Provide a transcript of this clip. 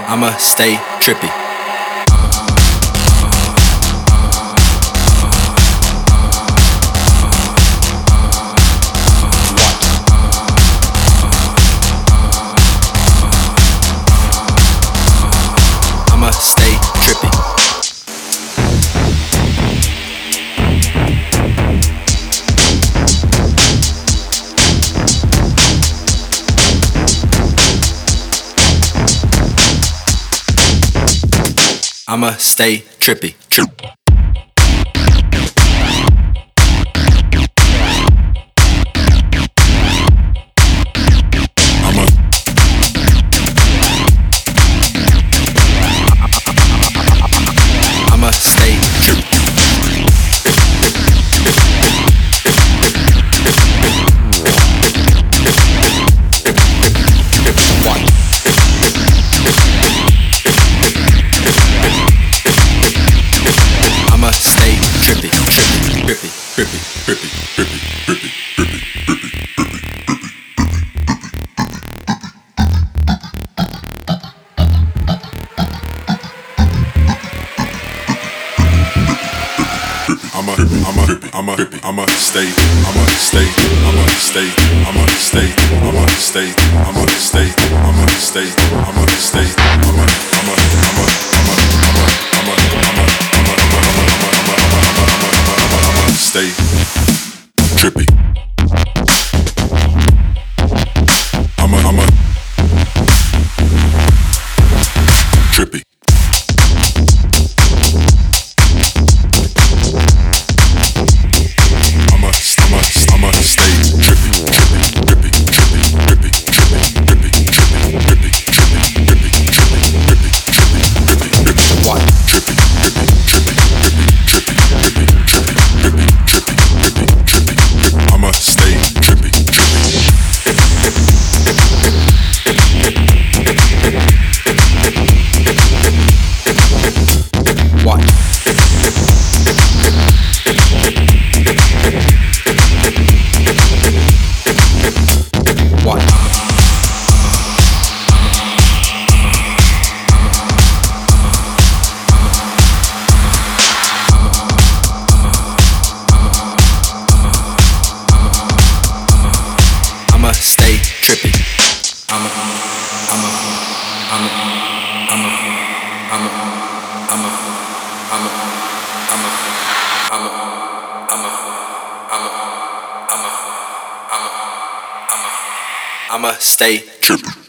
I'ma stay trippy. I'ma stay trippy. I'ma stay trippy. I'ma stay trippy. I'ma stay trippy, trippy, trippy, trippy, trippy, trippy, trippy, trippy, trippy, trippy. I'ma stay, I'ma stay, I'ma stay, I'ma stay, I'ma stay, I'ma stay, I'ma stay, I'ma stay, I'ma stay trippy. I'ma trippy. I'ma stay trippy. I'ma stay trippy.